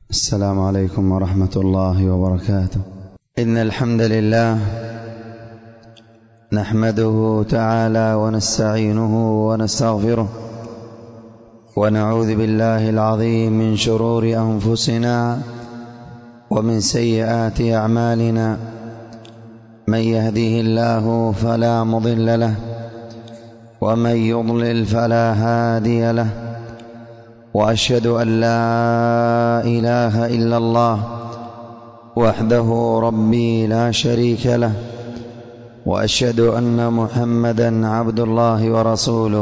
السلام عليكم ورحمة الله وبركاته. إن الحمد لله نحمده تعالى ونستعينه ونستغفره ونعوذ بالله العظيم من شرور أنفسنا ومن سيئات أعمالنا. من يهده الله فلا مضل له ومن يضلل فلا هادي له، وأشهد أن لا إله إلا الله وحده ربي لا شريك له، وأشهد أن محمدا عبد الله ورسوله.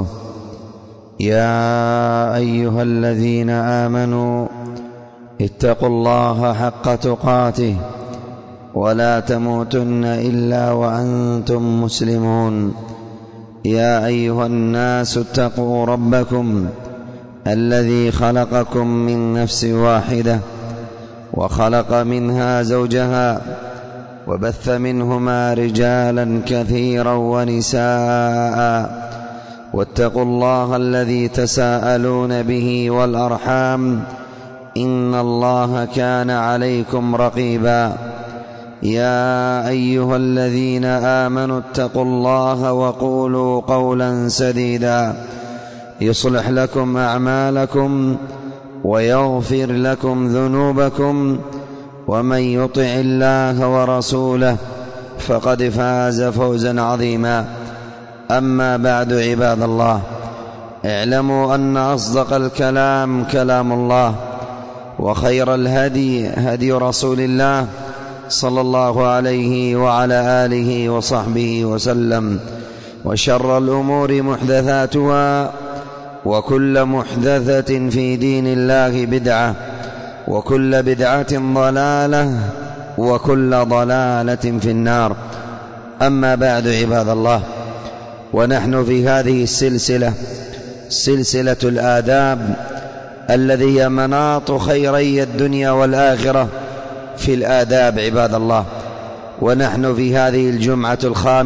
يا أيها الذين آمنوا اتقوا الله حق تقاته ولا تموتن إلا وأنتم مسلمون. يا أيها الناس اتقوا ربكم الذي خلقكم من نفس واحدة وخلق منها زوجها وبث منهما رجالا كثيرا ونساء، واتقوا الله الذي تساءلون به والأرحام إن الله كان عليكم رقيبا. يا أيها الذين آمنوا اتقوا الله وقولوا قولا سديدا يصلح لكم أعمالكم ويغفر لكم ذنوبكم، ومن يطع الله ورسوله فقد فاز فوزا عظيما. أما بعد، عباد الله، اعلموا أن أصدق الكلام كلام الله، وخير الهدي هدي رسول الله صلى الله عليه وعلى آله وصحبه وسلم، وشر الأمور محدثاتها، وكل محدثة في دين الله بدعة، وكل بدعة ضلالة، وكل ضلالة في النار. أما بعد، عباد الله، ونحن في هذه السلسلة، سلسلة الآداب الذي هي مناط خيري الدنيا والآخرة في الآداب، عباد الله. ونحن في هذه الجمعة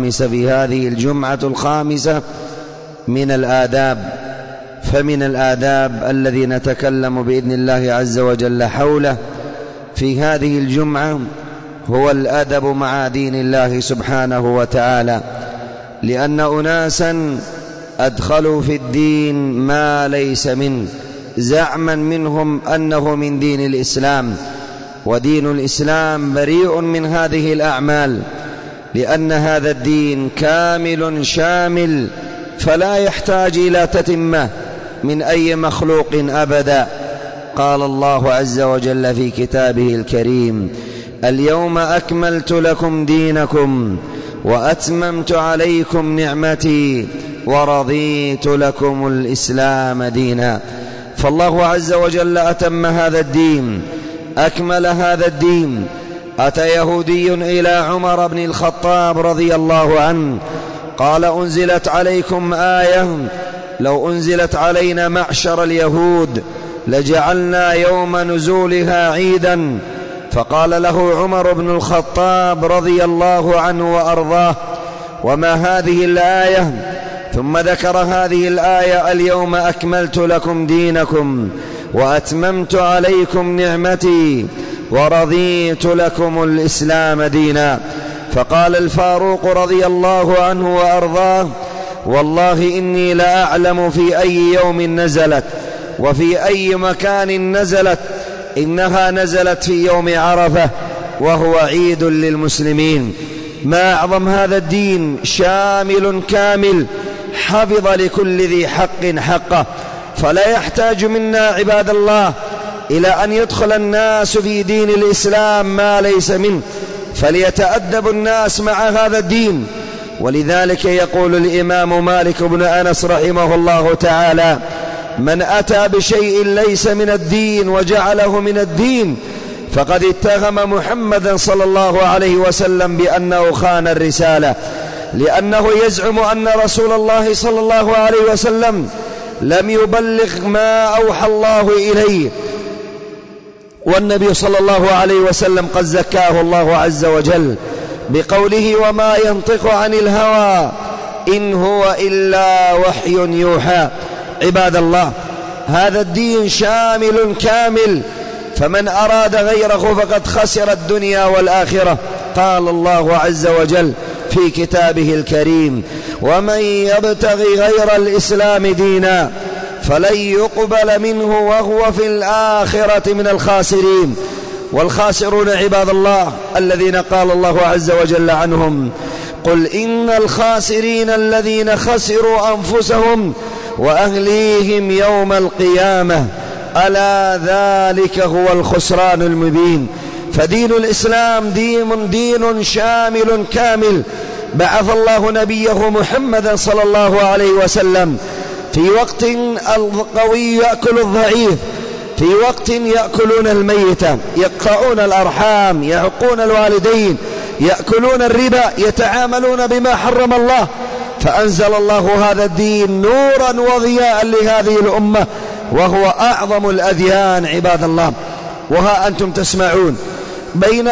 الخامسة من الآداب. فمن الآداب الذي نتكلم بإذن الله عز وجل حوله في هذه الجمعة هو الأدب مع دين الله سبحانه وتعالى، لأن أناسا أدخلوا في الدين ما ليس منه، زعما منهم أنه من دين الإسلام، ودين الإسلام بريء من هذه الأعمال، لأن هذا الدين كامل شامل فلا يحتاج إلى تتمة من أي مخلوق أبدا. قال الله عز وجل في كتابه الكريم: اليوم أكملت لكم دينكم وأتممت عليكم نعمتي ورضيت لكم الإسلام دينا. فالله عز وجل أتم هذا الدين، أكمل هذا الدين. أتى يهودي إلى عمر بن الخطاب رضي الله عنه قال: أنزلت عليكم آية لو أنزلت علينا معشر اليهود لجعلنا يوم نزولها عيدا. فقال له عمر بن الخطاب رضي الله عنه وأرضاه: وما هذه الآية؟ ثم ذكر هذه الآية: اليوم أكملت لكم دينكم وأتممت عليكم نعمتي ورضيت لكم الإسلام دينا. فقال الفاروق رضي الله عنه وأرضاه: والله إني لأعلم في أي يوم نزلت وفي أي مكان نزلت، إنها نزلت في يوم عرفة وهو عيد للمسلمين. ما أعظم هذا الدين، شامل كامل، حفظ لكل ذي حق حقه. فلا يحتاج منا عباد الله إلى أن يدخل الناس في دين الإسلام ما ليس منه، فليتأدب الناس مع هذا الدين. ولذلك يقول الإمام مالك بن أنس رحمه الله تعالى: من أتى بشيء ليس من الدين وجعله من الدين فقد اتهم محمدا صلى الله عليه وسلم بأنه خان الرسالة، لأنه يزعم أن رسول الله صلى الله عليه وسلم لم يبلغ ما أوحى الله إليه، والنبي صلى الله عليه وسلم قد زكاه الله عز وجل بقوله: وما ينطق عن الهوى إن هو إلا وحي يوحى. عباد الله، هذا الدين شامل كامل، فمن أراد غيره فقد خسر الدنيا والآخرة. قال الله عز وجل في كتابه الكريم: ومن يبتغي غير الإسلام دينا فلن يقبل منه وهو في الآخرة من الخاسرين. والخاسرون عباد الله الذين قال الله عز وجل عنهم: قل إن الخاسرين الذين خسروا أنفسهم وأهليهم يوم القيامة ألا ذلك هو الخسران المبين. فدين الإسلام دين شامل كامل، بعث الله نبيه محمدا صلى الله عليه وسلم في وقت القوي يأكل الضعيف، في وقت يأكلون الميت، يقطعون الأرحام، يعقون الوالدين، يأكلون الربا، يتعاملون بما حرم الله. فأنزل الله هذا الدين نورا وضياء لهذه الأمة، وهو أعظم الأديان عباد الله. وها أنتم تسمعون بين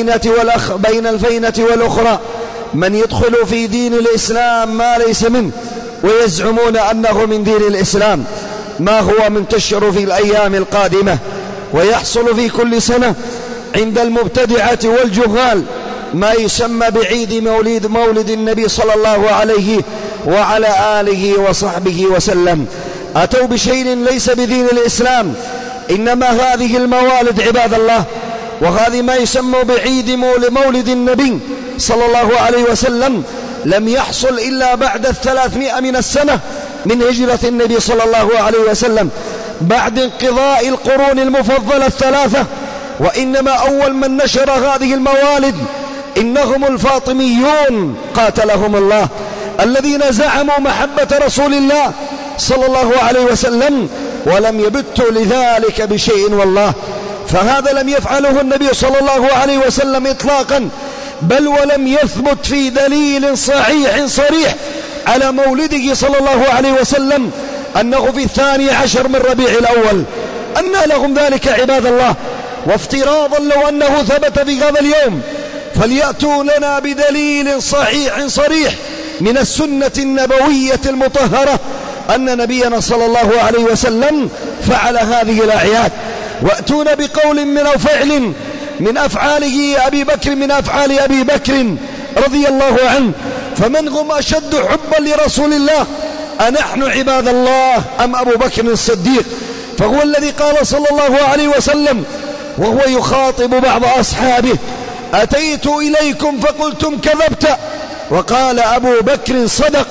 الفينة والأخرى من يدخل في دين الإسلام ما ليس منه ويزعمون أنه من دين الإسلام، ما هو منتشر في الأيام القادمة ويحصل في كل سنة عند المبتدعة والجهال ما يسمى بعيد مولد النبي صلى الله عليه وعلى آله وصحبه وسلم. أتوا بشيء ليس بدين الإسلام، إنما هذه الموالد عباد الله، وهذه ما يسمى بعيد مولد النبي صلى الله عليه وسلم لم يحصل إلا بعد 300 من السنة من هجرة النبي صلى الله عليه وسلم، بعد انقضاء القرون المفضلة الثلاثة. وإنما أول من نشر هذه الموالد إنهم الفاطميون قاتلهم الله، الذين زعموا محبة رسول الله صلى الله عليه وسلم ولم يبتوا لذلك بشيء والله. فهذا لم يفعله النبي صلى الله عليه وسلم إطلاقا، بل ولم يثبت في دليل صريح على مولده صلى الله عليه وسلم أنه في 12 من ربيع الأول. أنى لهم ذلك عباد الله؟ وافتراضا لو أنه ثبت في هذا اليوم فليأتوا لنا بدليل صريح من السنة النبوية المطهرة أن نبينا صلى الله عليه وسلم فعل هذه الأعياد، وأتونا بقول من أو فعل من أفعاله أبي بكر، من أفعال أبي بكر رضي الله عنه. فمن هم أشد حبا لرسول الله، أنحن عباد الله أم أبو بكر الصديق؟ فهو الذي قال صلى الله عليه وسلم وهو يخاطب بعض أصحابه: أتيت إليكم فقلتم كذبت، وقال أبو بكر صدق،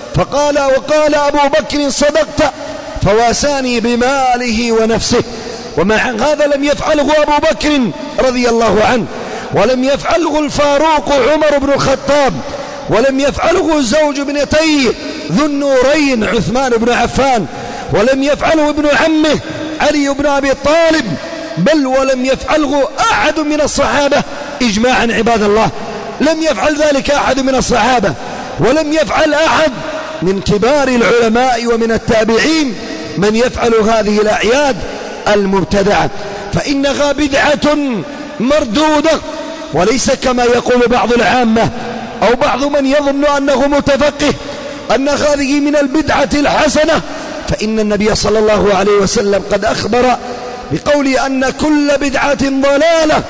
وقال أبو بكر صدقت، فواساني بماله ونفسه. ومع هذا لم يفعله أبو بكر رضي الله عنه، ولم يفعله الفاروق عمر بن الخطاب، ولم يفعله زوج ابنتيه ذو النورين عثمان بن عفان، ولم يفعله ابن عمه علي بن أبي طالب، بل ولم يفعله أحد من الصحابة إجماعا عباد الله. لم يفعل ذلك أحد من الصحابة، ولم يفعل أحد من كبار العلماء ومن التابعين من يفعل هذه الأعياد المبتدعة، فإنها بدعة مردودة، وليس كما يقول بعض العامة أو بعض من يظن أنه متفقه أن هذه من البدعة الحسنة. فإن النبي صلى الله عليه وسلم قد أخبر بقول أن كل بدعة ضلالة،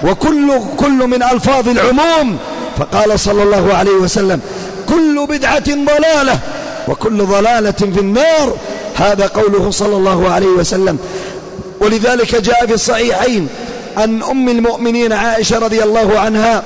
وكل من ألفاظ العموم، فقال صلى الله عليه وسلم: كل بدعة ضلالة وكل ضلالة في النار. هذا قوله صلى الله عليه وسلم. ولذلك جاء في الصحيحين عن أم المؤمنين عائشة رضي الله عنها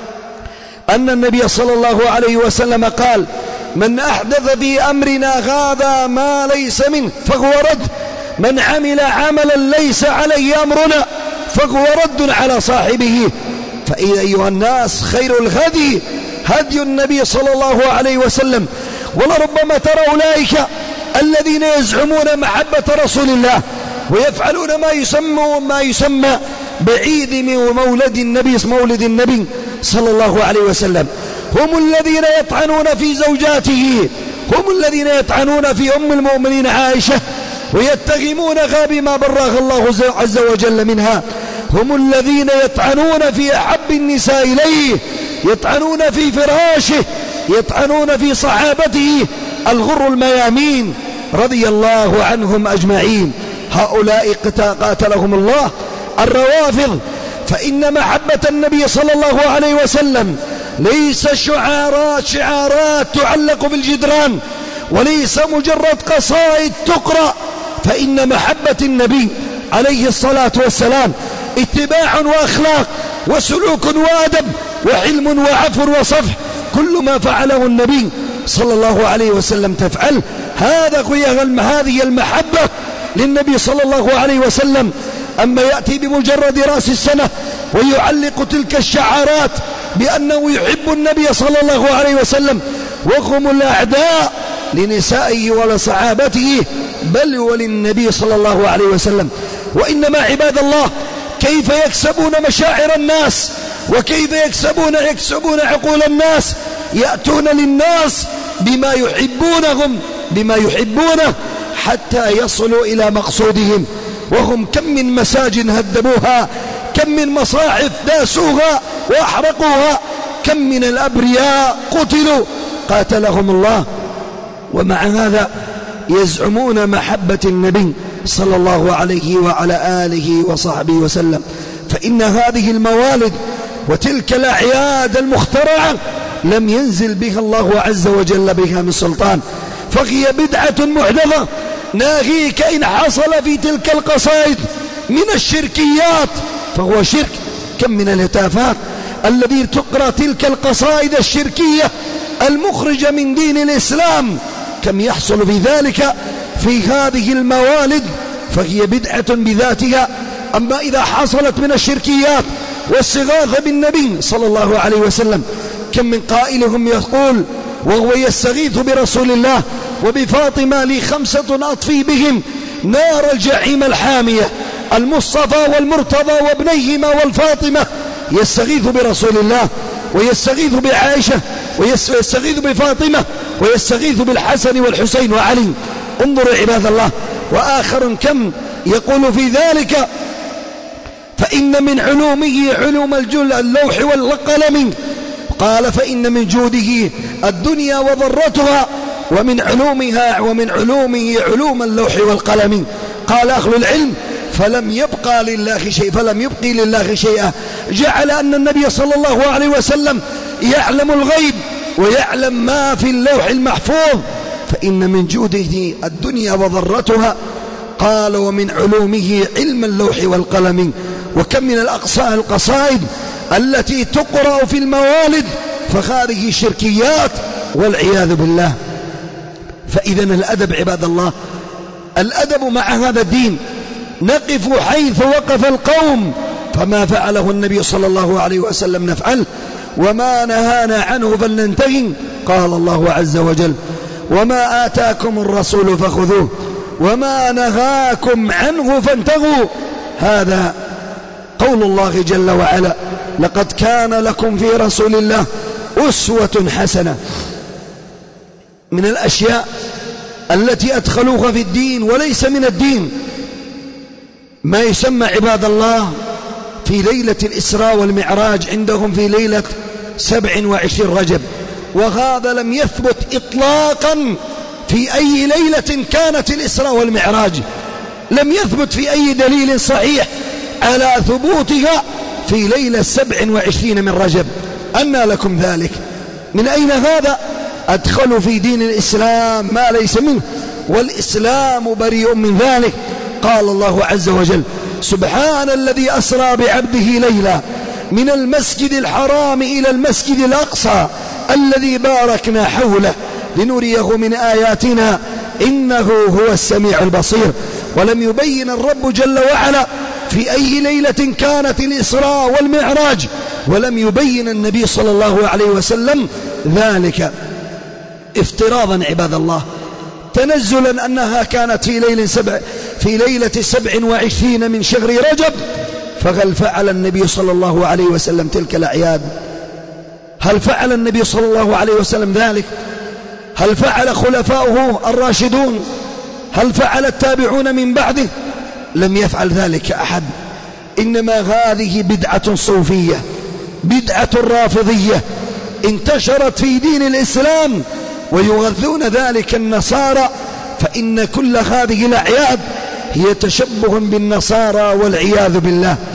أن النبي صلى الله عليه وسلم قال: من أحدث في أمرنا هذا ما ليس منه فهو رد، من عمل عملا ليس عليه أمرنا فهو رد على صاحبه. فإذا أيها الناس خير الهدي هدي النبي صلى الله عليه وسلم. ولربما ترى أولئك الذين يزعمون محبة رسول الله ويفعلون ما يسمى بعيد مولد النبي صلى الله عليه وسلم، هم الذين يطعنون في زوجاته، هم الذين يطعنون في أم المؤمنين عائشة ويتهمونها بما براها الله عز وجل منها، هم الذين يطعنون في أحب النساء إليه، يطعنون في فراشه، يطعنون في صحابته الغر الميامين رضي الله عنهم أجمعين. هؤلاء قاتلهم الله الروافض، فإن محبة النبي صلى الله عليه وسلم ليس شعارات تعلق في الجدران، وليس مجرد قصائد تقرأ، فإن محبة النبي عليه الصلاة والسلام اتباع وأخلاق وسلوك وأدب وحلم وعفو وصفح. كل ما فعله النبي صلى الله عليه وسلم تفعل. هذه المحبة للنبي صلى الله عليه وسلم. أما يأتي بمجرد رأس السنة ويعلق تلك الشعارات بأنه يحب النبي صلى الله عليه وسلم وهم الأعداء لنسائه ولصحابته بل وللنبي صلى الله عليه وسلم. وإنما عباد الله كيف يكسبون مشاعر الناس وكيف يكسبون عقول الناس؟ يأتون للناس بما يحبونه حتى يصلوا إلى مقصودهم. وهم كم من مساجد هدموها، كم من مصاحف داسوها وأحرقوها، كم من الأبرياء قتلوا قاتلهم الله، ومع هذا يزعمون محبة النبي صلى الله عليه وعلى آله وصحبه وسلم. فإن هذه الموالد وتلك الأعياد المخترعة لم ينزل بها الله عز وجل بها من سلطان، فهي بدعة محدثة. ناهيك إن حصل في تلك القصائد من الشركيات فهو شرك. كم من الهتافات الذي تقرأ تلك القصائد الشركية المخرجة من دين الإسلام، كم يحصل في ذلك في هذه الموالد، فهي بدعة بذاتها. أما إذا حصلت من الشركيات والصغاثة بالنبي صلى الله عليه وسلم، كم من قائلهم يقول وهو يستغيث برسول الله وبفاطمة لي 5 أطفي بهم نار الجحيم الحامية، المصطفى والمرتضى وابنيهما والفاطمة، يستغيث برسول الله ويستغيث بعائشة ويستغيث بفاطمة ويستغيث بالحسن والحسين وعلي. انظروا عباد الله. وآخر كم يقول في ذلك فإن من علومه علوم اللوح والقلم، قال فإن من جوده الدنيا وضرتها ومن علومه علوم اللوح والقلم. قال أهل العلم فلم يبقي لله شيئا، جعل أن النبي صلى الله عليه وسلم يعلم الغيب ويعلم ما في اللوح المحفوظ، فإن من جوده الدنيا وضرتها. قال ومن علومه علم اللوح والقلم. وكم من القصائد التي تقرأ في الموالد فهذه شركيات والعياذ بالله. فإذا الأدب عباد الله، الأدب مع هذا الدين. نقف حيث وقف القوم، فما فعله النبي صلى الله عليه وسلم نفعل، وما نهانا عنه فلننتهي. قال الله عز وجل وما آتاكم الرسول فخذوه وما نهاكم عنه فانتهوا. هذا قول الله جل وعلا لقد كان لكم في رسول الله أسوة حسنة. من الأشياء التي أدخلوها في الدين وليس من الدين ما يسمى عباد الله في ليلة الإسراء والمعراج عندهم في ليلة 27 رجب، وهذا لم يثبت إطلاقا في أي ليلة كانت الإسراء والمعراج، لم يثبت في أي دليل صحيح على ثبوتها في ليلة 27 من رجب. أنى لكم ذلك؟ من أين هذا؟ أدخلوا في دين الإسلام ما ليس منه، والإسلام بريء من ذلك. قال الله عز وجل سبحان الذي أسرى بعبده ليلا من المسجد الحرام إلى المسجد الأقصى الذي باركنا حوله لنريه من آياتنا إنه هو السميع البصير. ولم يبين الرب جل وعلا في أي ليلة كانت الإسراء والمعراج، ولم يبين النبي صلى الله عليه وسلم ذلك افتراضا عباد الله، تنزلا أنها كانت في ليلة 27 من شهر رجب. فهل فعل النبي صلى الله عليه وسلم تلك الأعياد؟ هل فعل النبي صلى الله عليه وسلم ذلك؟ هل فعل خلفاؤه الراشدون؟ هل فعل التابعون من بعده؟ لم يفعل ذلك أحد. إنما هذه بدعة صوفية، بدعة رافضية انتشرت في دين الإسلام ويغذون ذلك النصارى. فإن كل هذه الأعياد هي تشبه بالنصارى والعياذ بالله.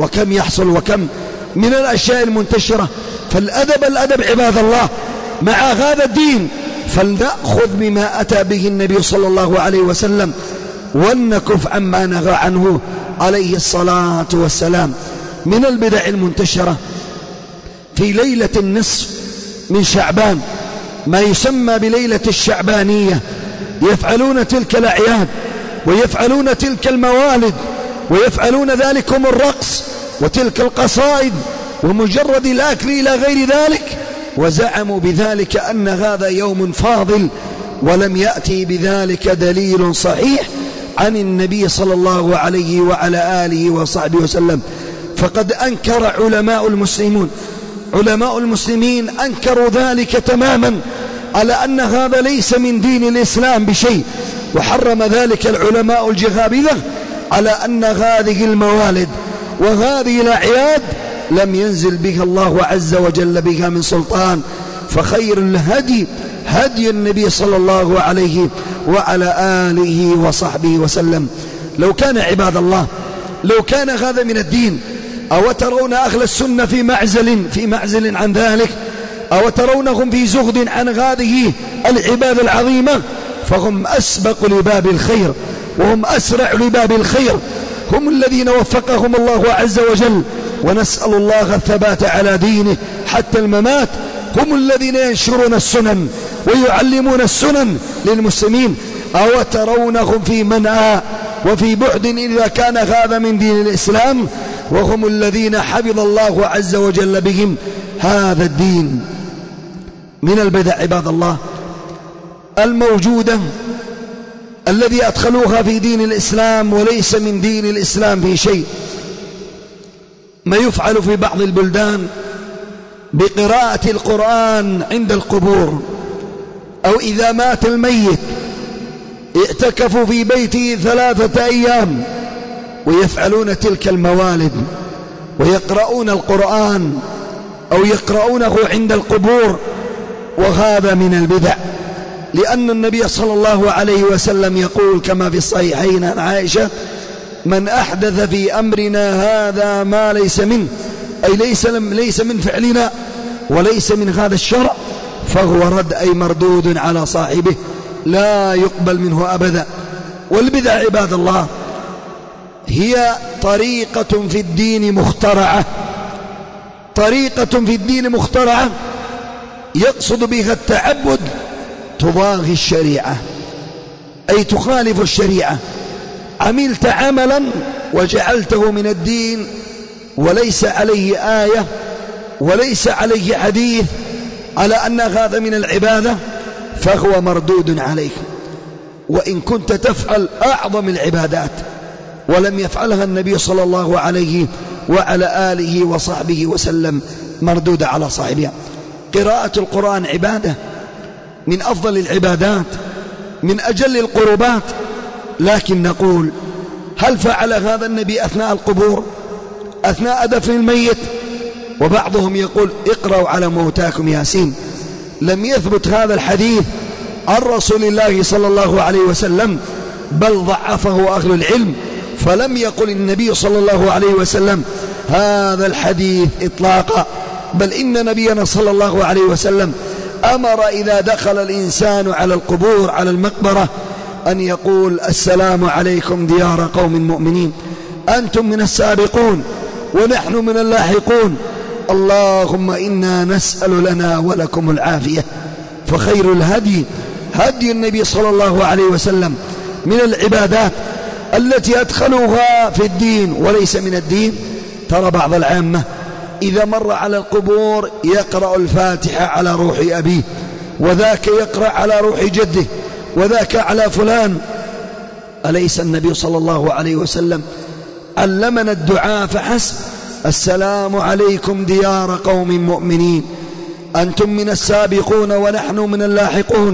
وكم يحصل وكم من الأشياء المنتشرة. فالأدب عباد الله مع هذا الدين، فلنأخذ بما أتى به النبي صلى الله عليه وسلم ولنكف عما نهى عنه عليه الصلاة والسلام. من البدع المنتشرة في ليلة النصف من شعبان ما يسمى بليلة الشعبانية، يفعلون تلك الأعياد ويفعلون تلك الموالد ويفعلون ذلكم الرقص وتلك القصائد ومجرد الأكل إلى غير ذلك، وزعموا بذلك أن هذا يوم فاضل، ولم يأتي بذلك دليل صحيح عن النبي صلى الله عليه وعلى آله وصحبه وسلم. فقد أنكر علماء المسلمين أنكروا ذلك تماما على أن هذا ليس من دين الإسلام بشيء، وحرم ذلك العلماء الجهابذة على أن هذه الموالد وهذه الأعياد لم ينزل بها الله عز وجل بها من سلطان. فخير الهدي هدي النبي صلى الله عليه وعلى آله وصحبه وسلم. لو كان عباد الله لو كان هذا من الدين، أو ترون أهل السنة في معزل عن ذلك، أو ترونهم في زهد عن هذه العبادة العظيمة، فهم أسبق لباب الخير وهم أسرع لباب الخير، هم الذين وفقهم الله عز وجل، ونسأل الله الثبات على دينه حتى الممات. هم الذين ينشرون السنن ويعلمون السنن للمسلمين. أو ترونهم في منأى وفي بعد إذا كان هذا من دين الإسلام، وهم الذين حفظ الله عز وجل بهم هذا الدين. من البدع عباد الله الموجودة الذي أدخلوها في دين الإسلام وليس من دين الإسلام في شيء، ما يفعل في بعض البلدان بقراءة القرآن عند القبور، أو إذا مات الميت اعتكفوا في بيته 3 أيام ويفعلون تلك الموالد ويقرؤون القرآن أو يقرؤونه عند القبور، وهذا من البدع. لأن النبي صلى الله عليه وسلم يقول كما في الصحيحين عن عائشة: من أحدث في أمرنا هذا ما ليس منه، أي ليس من فعلنا وليس من هذا الشرع، فهو رد، أي مردود على صاحبه لا يقبل منه أبدا. والبدع عباد الله هي طريقة في الدين مخترعة، يقصد بها التعبد، تضاهي الشريعة، أي تخالف الشريعة. عملت عملا وجعلته من الدين وليس عليه آية وليس عليه حديث على أن هذا من العبادة، فهو مردود عليك. وإن كنت تفعل أعظم العبادات ولم يفعلها النبي صلى الله عليه وعلى آله وصحبه وسلم، مردود على صاحبها. قراءة القرآن عبادة من أفضل العبادات، من أجل القربات، لكن نقول: هل فعل هذا النبي أثناء القبور، أثناء دفن الميت؟ وبعضهم يقول: اقرأوا على موتاكم ياسين. لم يثبت هذا الحديث عن رسول الله صلى الله عليه وسلم، بل ضعفه أهل العلم، فلم يقل النبي صلى الله عليه وسلم هذا الحديث إطلاقا، بل إن نبينا صلى الله عليه وسلم أمر إذا دخل الإنسان على القبور، على المقبرة، أن يقول: السلام عليكم ديار قوم مؤمنين، أنتم من السابقون ونحن من اللاحقون، اللهم إنا نسأل لنا ولكم العافية. فخير الهدي هدي النبي صلى الله عليه وسلم. من العبادات التي أدخلوها في الدين وليس من الدين، ترى بعض العامة إذا مر على القبور يقرأ الفاتحة على روح أبيه، وذاك يقرأ على روح جده، وذاك على فلان. أليس النبي صلى الله عليه وسلم علمنا الدعاء فحسب؟ السلام عليكم ديار قوم مؤمنين، أنتم من السابقون ونحن من اللاحقون،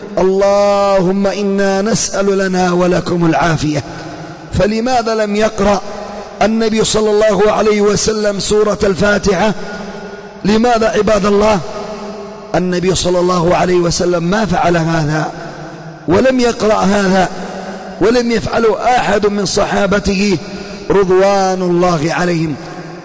اللهم إنا نسأل لنا ولكم العافية. فلماذا لم يقرأ النبي صلى الله عليه وسلم سورة الفاتحة؟ لماذا عباد الله؟ النبي صلى الله عليه وسلم ما فعل هذا ولم يقرأ هذا، ولم يفعله أحد من صحابته رضوان الله عليهم.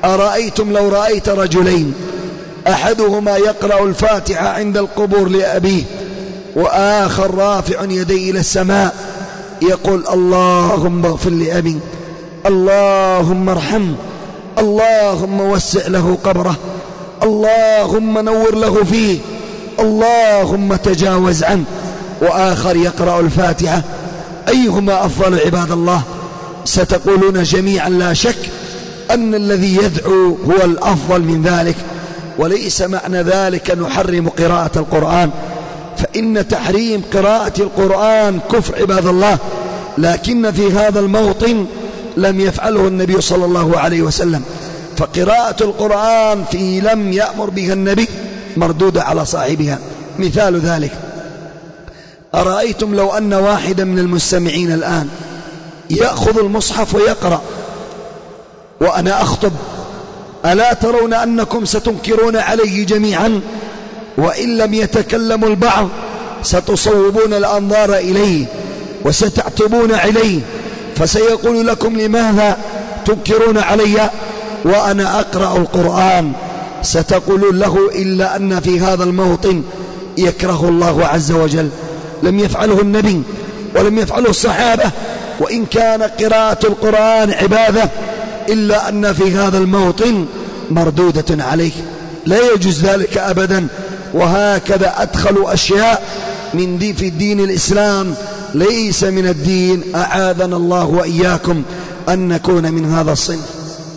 أرأيتم لو رأيت رجلين أحدهما يقرأ الفاتحة عند القبور لأبيه وآخر رافع يديه إلى السماء يقول اللهم اغفر لأبي، اللهم ارحمه، اللهم وسع له قبره، اللهم نور له فيه، اللهم تجاوز عنه، وآخر يقرأ الفاتحة، أيهما أفضل عباد الله؟ ستقولون جميعا لا شك أن الذي يدعو هو الأفضل من ذلك. وليس معنى ذلك نحرم قراءة القرآن، فإن تحريم قراءة القرآن كفر عباد الله، لكن في هذا الموطن لم يفعله النبي صلى الله عليه وسلم، فقراءة القرآن في لم يأمر بها النبي مردودة على صاحبها. مثال ذلك أرأيتم لو أن واحدا من المستمعين الآن يأخذ المصحف ويقرأ وأنا أخطب، ألا ترون أنكم ستنكرون عليه جميعا؟ وإن لم يتكلم البعض ستصوبون الأنظار إليه وستعتبون عليه، فسيقول لكم لماذا تنكرون علي وأنا أقرأ القرآن؟ ستقولون له إلا أن في هذا الموطن يكره الله عز وجل، لم يفعله النبي ولم يفعله الصحابة، وإن كان قراءة القرآن عبادة إلا أن في هذا الموطن مردودة عليه، لا يجوز ذلك أبدا. وهكذا أدخلوا أشياء في الدين الإسلام ليس من الدين، أعاذنا الله وإياكم أن نكون من هذا الصنف.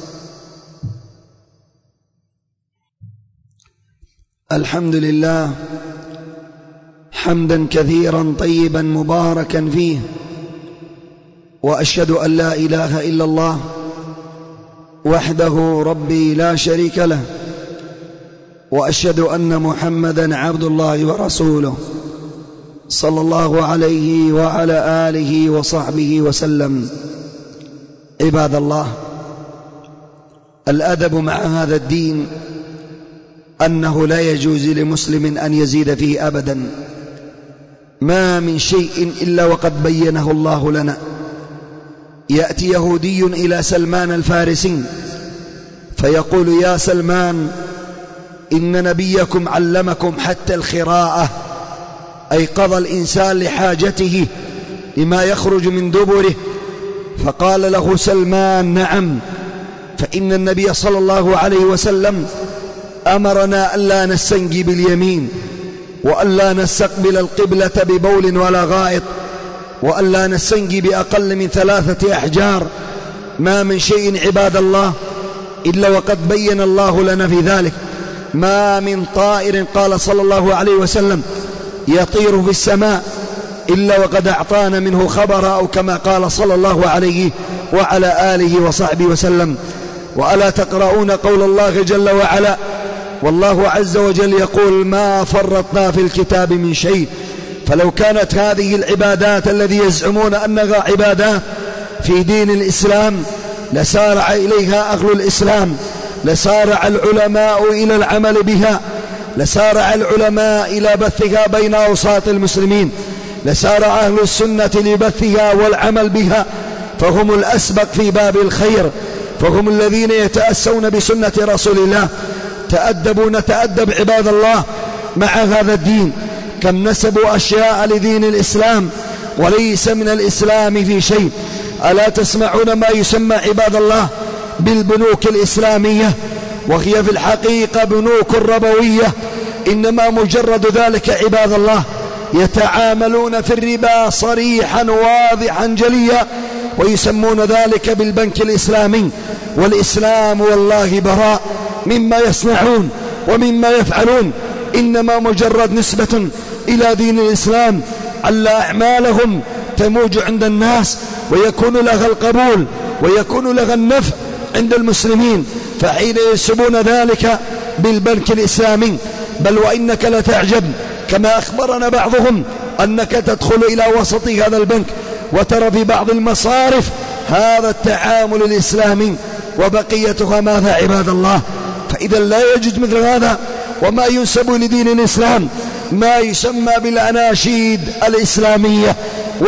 الحمد لله حمدا كثيرا طيبا مباركا فيه، وأشهد أن لا إله إلا الله وحده ربي لا شريك له، وأشهد أن محمدا عبد الله ورسوله صلى الله عليه وعلى آله وصحبه وسلم. عباد الله، الأدب مع هذا الدين أنه لا يجوز لمسلم أن يزيد فيه أبدا، ما من شيء إلا وقد بينه الله لنا. يأتي يهودي إلى سلمان الفارسي فيقول يا سلمان إن نبيكم علمكم حتى الخراءة، أي قضى الإنسان لحاجته لما يخرج من دبره. فقال له سلمان نعم، فإن النبي صلى الله عليه وسلم أمرنا ألا نستنجي باليمين، وألا نستقبل القبلة ببول ولا غائط، وألا نستنجي بأقل من 3 أحجار. ما من شيء عباد الله إلا وقد بين الله لنا في ذلك. ما من طائر قال صلى الله عليه وسلم يطير في السماء إلا وقد أعطانا منه خبر، أو كما قال صلى الله عليه وعلى آله وصحبه وسلم. وألا تقرؤون قول الله جل وعلا والله عز وجل يقول ما فرطنا في الكتاب من شيء. فلو كانت هذه العبادات الذي يزعمون أنها عبادات في دين الإسلام لسارع إليها أهل الإسلام، لسارع العلماء إلى العمل بها، لسارع العلماء إلى بثها بين أوساط المسلمين، لسارع أهل السنة لبثها والعمل بها، فهم الأسبق في باب الخير، فهم الذين يتأسون بسنة رسول الله. تأدبوا نتأدب عباد الله مع هذا الدين. كم نسبوا أشياء لدين الإسلام وليس من الإسلام في شيء. ألا تسمعون ما يسمى عباد الله بالبنوك الإسلامية، وهي في الحقيقة بنوك ربوية، إنما مجرد ذلك عباد الله يتعاملون في الربا صريحا واضحا جليا، ويسمون ذلك بالبنك الإسلامي. والإسلام والله براء مما يصنعون ومما يفعلون، إنما مجرد نسبة إلى دين الإسلام، على أعمالهم تموج عند الناس ويكون لها القبول ويكون لها النفع عند المسلمين، فحين ينسبون ذلك بالبنك الإسلامي. بل وإنك لتعجب كما أخبرنا بعضهم أنك تدخل إلى وسط هذا البنك وترى في بعض المصارف هذا التعامل الإسلامي وبقيتها ماذا عباد الله؟ فإذا لا يجوز مثل هذا. وما ينسب لدين الإسلام ما يسمى بالأناشيد الإسلامية،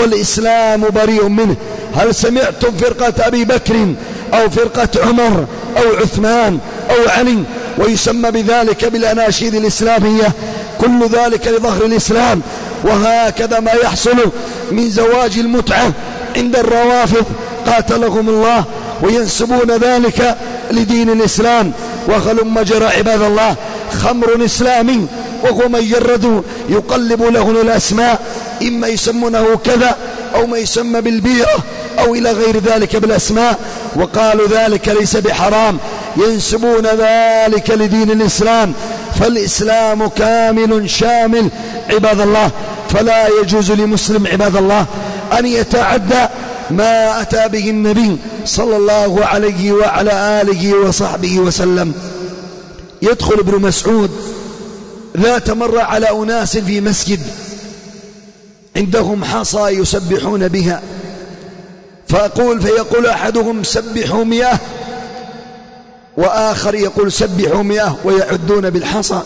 والإسلام بريء منه. هل سمعتم فرقة أبي بكر أو فرقة عمر أو عثمان أو علي، ويسمى بذلك بالأناشيد الإسلامية، كل ذلك لظهر الإسلام. وهكذا ما يحصل من زواج المتعة عند الروافض قاتلهم الله، وينسبون ذلك لدين الإسلام. وهلم جرى عباد الله خمر إسلامي وهو مجرد يقلب له الأسماء، إما يسمونه كذا أو ما يسمى بالبيرة أو إلى غير ذلك بالأسماء، وقالوا ذلك ليس بحرام، ينسبون ذلك لدين الإسلام. فالإسلام كامل شامل عباد الله، فلا يجوز لمسلم عباد الله أن يتعدى ما أتى به النبي صلى الله عليه وعلى آله وصحبه وسلم. يدخل ابن مسعود ذات مرة على أناس في مسجد عندهم حصى يسبحون بها، فيقول أحدهم سبحوا 100، وآخر يقول سبحوا 100 ويعدون بالحصى.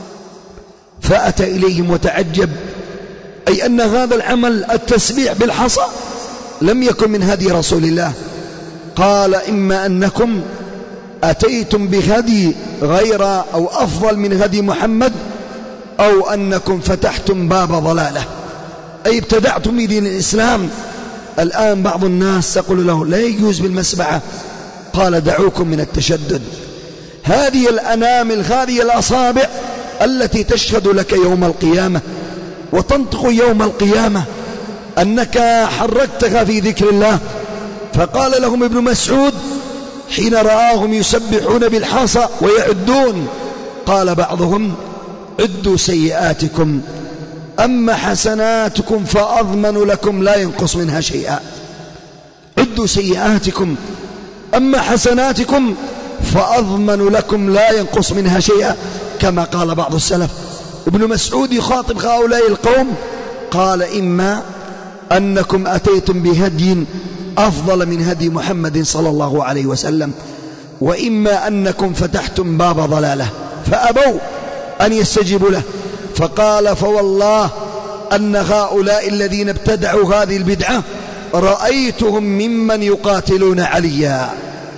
فأتى إليهم وتعجب، أي أن هذا العمل التسبيح بالحصى لم يكن من هدي رسول الله. قال إما أنكم أتيتم بهدي غير أو أفضل من هدي محمد، أو أنكم فتحتم باب ضلالة، أي ابتدعتم بدين الإسلام. الآن بعض الناس يقول له لا يجوز بالمسبعة، قال دعوكم من التشدد. هذه الأنامل، هذه الأصابع التي تشهد لك يوم القيامة وتنطق يوم القيامة أنك حركتها في ذكر الله. فقال لهم ابن مسعود حين رآهم يسبحون بالحصى ويعدون، قال بعضهم عدوا سيئاتكم، أما حسناتكم فأضمن لكم لا ينقص منها شيئا. عدوا سيئاتكم، أما حسناتكم فأضمن لكم لا ينقص منها شيئا، كما قال بعض السلف. ابن مسعود يخاطب هؤلاء القوم، قال إما أنكم أتيتم بهدي أفضل من هدي محمد صلى الله عليه وسلم، وإما أنكم فتحتم باب ضلالة، فأبوا أن يستجيبوا له. فقال فوالله أن هؤلاء الذين ابتدعوا هذه البدعة رأيتهم ممن يقاتلون عليا،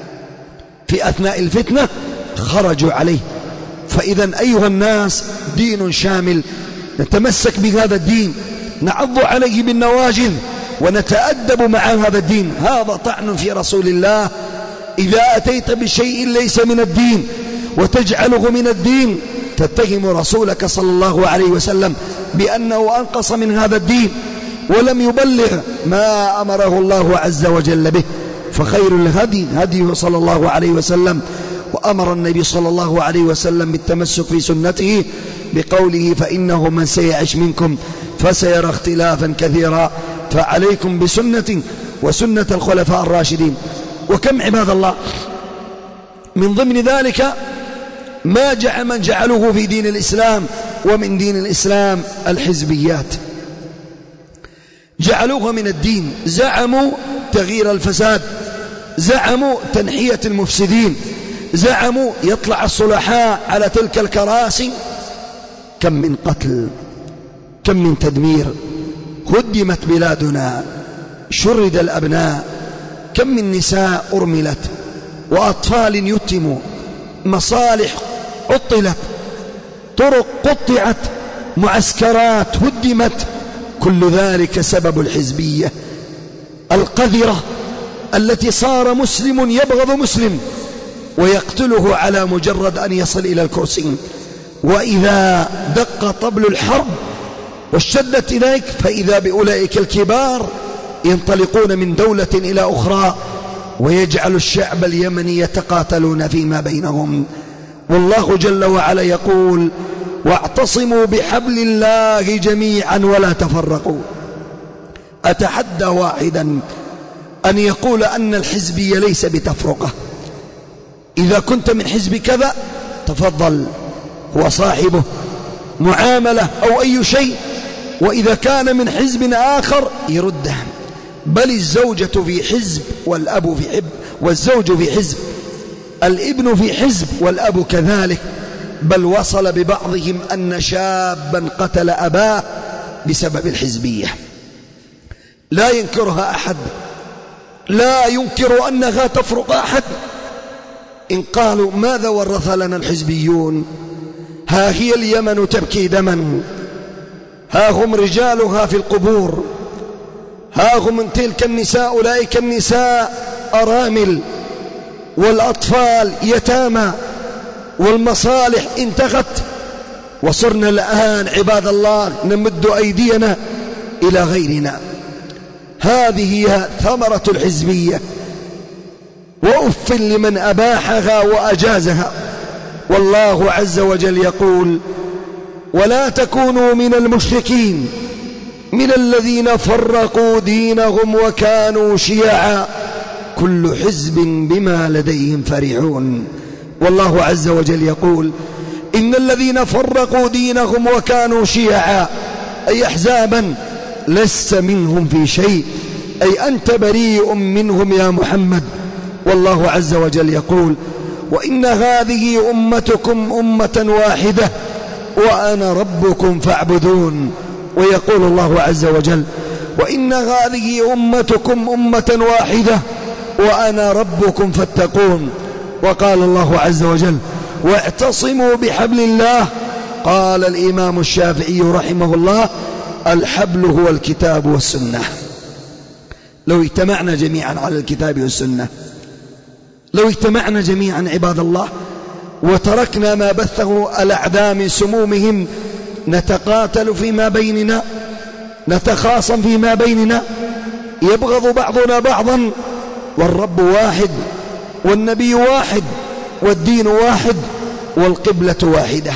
في أثناء الفتنة خرجوا عليه. فإذا أيها الناس دين شامل، نتمسك بهذا الدين، نعض عليه بالنواجذ ونتأدب مع هذا الدين. هذا طعن في رسول الله. إذا أتيت بشيء ليس من الدين وتجعله من الدين تتهم رسولك صلى الله عليه وسلم بأنه أنقص من هذا الدين ولم يبلغ ما أمره الله عز وجل به. فخير الهدي هديه صلى الله عليه وسلم، وأمر النبي صلى الله عليه وسلم بالتمسك في سنته بقوله فإنه من سيعش منكم فسيرى اختلافا كثيرا فعليكم بسنتي وسنة الخلفاء الراشدين. وكم عباد الله من ضمن ذلك ما من جعلوه في دين الإسلام، ومن دين الإسلام الحزبيات، جعلوها من الدين، زعموا تغيير الفساد، زعموا تنحية المفسدين، زعموا يطلع الصلحاء على تلك الكراسي. كم من قتل، كم من تدمير، هدمت بلادنا، شرد الأبناء، كم من نساء أرملت وأطفال يتموا، مصالح عطلت، طرق قطعت، معسكرات هدمت. كل ذلك سبب الحزبية القذرة التي صار مسلم يبغض مسلم ويقتله على مجرد أن يصل إلى الكرسي. وإذا دق طبل الحرب واشتدت إليك فإذا بأولئك الكبار ينطلقون من دولة إلى أخرى ويجعل الشعب اليمني يتقاتلون فيما بينهم. والله جل وعلا يقول واعتصموا بحبل الله جميعا ولا تفرقوا. أتحدى واحدا أن يقول أن الحزبية ليس بتفرقة. إذا كنت من حزب كذا تفضل، هو صاحبه، معاملة أو أي شيء. وإذا كان من حزب آخر يرده. بل الزوجة في حزب والأب في حزب، والزوج في حزب، الابن في حزب والأب كذلك. بل وصل ببعضهم أن شابا قتل أباه بسبب الحزبية. لا ينكرها أحد، لا ينكر أنها تفرق أحد، إن قالوا ماذا ورث لنا الحزبيون؟ ها هي اليمن تبكي دما، ها هم رجالها في القبور، ها هم من تلك النساء أولئك النساء أرامل، والأطفال يتامى، والمصالح انتهت، وصرنا الآن عباد الله نمد أيدينا إلى غيرنا. هذه هي ثمرة الحزبية، وأف لمن أباحها وأجازها. والله عز وجل يقول: ولا تكونوا من المشركين من الذين فرقوا دينهم وكانوا شيعا كل حزب بما لديهم فرحون. والله عز وجل يقول: إن الذين فرقوا دينهم وكانوا شيعا، أي أحزابا، لست منهم في شيء، أي أنت بريء منهم يا محمد. والله عز وجل يقول: وإن هذه أمتكم أمة واحدة وأنا ربكم فاعبدون. ويقول الله عز وجل: وإن هذه أمتكم أمة واحدة وأنا ربكم فاتقون. وقال الله عز وجل: واعتصموا بحبل الله. قال الإمام الشافعي رحمه الله: الحبل هو الكتاب والسنة. لو اجتمعنا جميعا على الكتاب والسنة، لو اجتمعنا جميعا عباد الله وتركنا ما بثه الأعداء من سمومهم، نتقاتل فيما بيننا، نتخاصم فيما بيننا، يبغض بعضنا بعضا، والرب واحد، والنبي واحد، والدين واحد، والقبلة واحدة.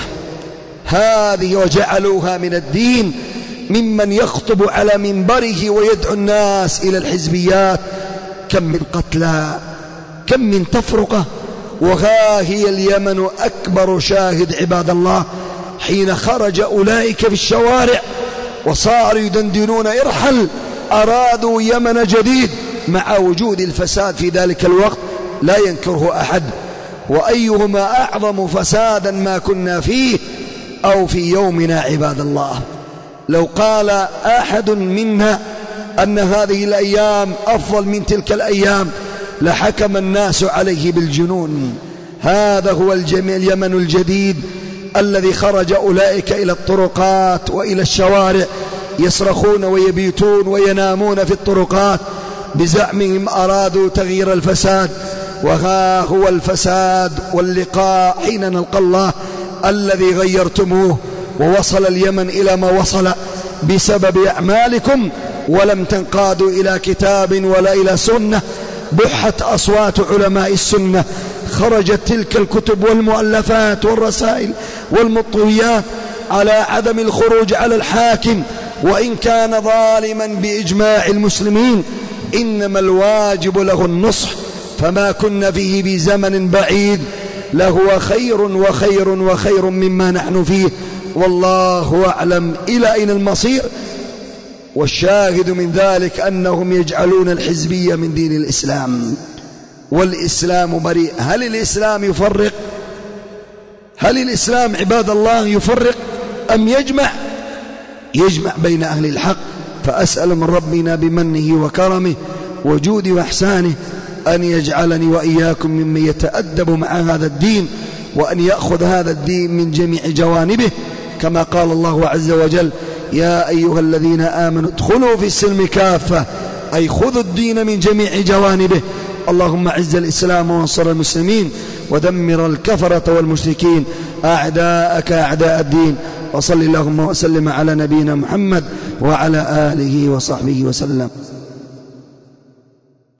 هذه وجعلوها من الدين ممن يخطب على منبره ويدعو الناس إلى الحزبيات. كم من قتلى، كم من تفرقة. وها هي اليمن أكبر شاهد عباد الله، حين خرج أولئك في الشوارع وصاروا يدندنون ارحل، أرادوا يمن جديد مع وجود الفساد في ذلك الوقت لا ينكره أحد. وأيهما أعظم فسادا ما كنا فيه أو في يومنا عباد الله. لو قال أحد منا أن هذه الأيام أفضل من تلك الأيام لحكم الناس عليه بالجنون. هذا هو اليمن الجديد الذي خرج أولئك إلى الطرقات وإلى الشوارع، يصرخون ويبيتون وينامون في الطرقات بزعمهم أرادوا تغيير الفساد. وها هو الفساد واللقاء حين نلقى الله الذي غيرتموه، ووصل اليمن إلى ما وصل بسبب أعمالكم، ولم تنقادوا إلى كتاب ولا إلى سنة. بحت أصوات علماء السنة، خرجت تلك الكتب والمؤلفات والرسائل والمطويات على عدم الخروج على الحاكم وإن كان ظالما بإجماع المسلمين، إنما الواجب له النصح. فما كنا فيه بزمن بعيد لهو خير وخير وخير مما نحن فيه، والله أعلم إلى أين المصير. والشاهد من ذلك أنهم يجعلون الحزبية من دين الإسلام، والإسلام بريء. هل الإسلام يفرق؟ هل الإسلام عباد الله يفرق أم يجمع بين أهل الحق؟ فأسأل من ربنا بمنه وكرمه وجود وإحسانه أن يجعلني وإياكم ممن يتأدب مع هذا الدين، وأن يأخذ هذا الدين من جميع جوانبه، كما قال الله عز وجل: يا أيها الذين آمنوا ادخلوا في السلم كافة، أي خذوا الدين من جميع جوانبه. اللهم أعز الإسلام وانصر المسلمين، ودمر الكفرة والمشركين أعداءك أعداء الدين. وصل اللهم وسلم على نبينا محمد وعلى آله وصحبه وسلم.